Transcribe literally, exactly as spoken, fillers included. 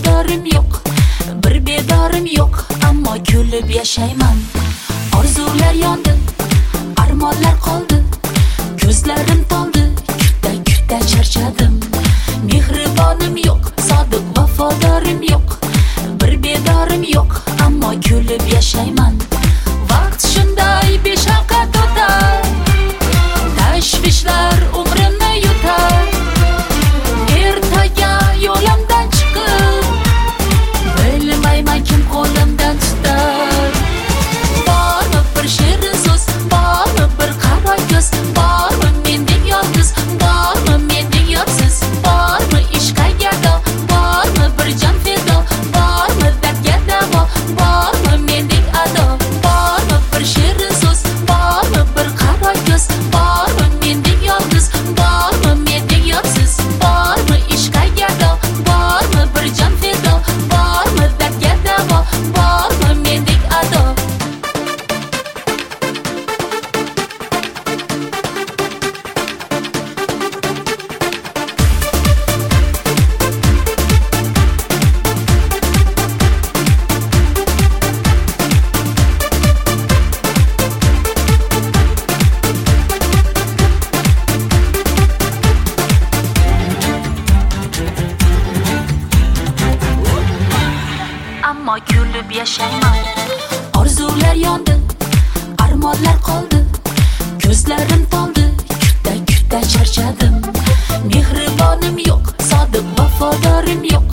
vafodorim yo'q, bir bedorim yo'q, ammo kulib yashayman. Orzular yondi, armonlar qoldi, ko'zlarim toldi, kutda kutda charchadim. Mehribonim yo'q, sodiq vafodorim yo'q, bir bedorim yo'q, ammo kulib yashayman. Vaqt shunday beshafqat o'tar, tashvishlar umrimni yutar. Ertaga yo'limdan chiqib, bilmayman kim qo'limdan tutar. Bormi bir shirin so'z, bormi bir qaro ko'z, bormi mendek yolg'iz, bormi mendek yotsiz, bormi ishqqa gado, bormi bir jon fido, bormi dardga davo, bormi mendek ado. Bormi bir shirin so'z, bormi bir qaro ko'z, bormi mendek yolg'iz, bormi mendek yotsiz, bormi ishqqa gado, bormi bir jon fido, bormi dardga davo, bormi mendek ado. Ammo kulib yashayman. Orzular yondi, armonlar qoldi, ko'zlarim toldi, kutda kutda charchadim. Mehribonim yo'q, sodiq vafodorim yo'q,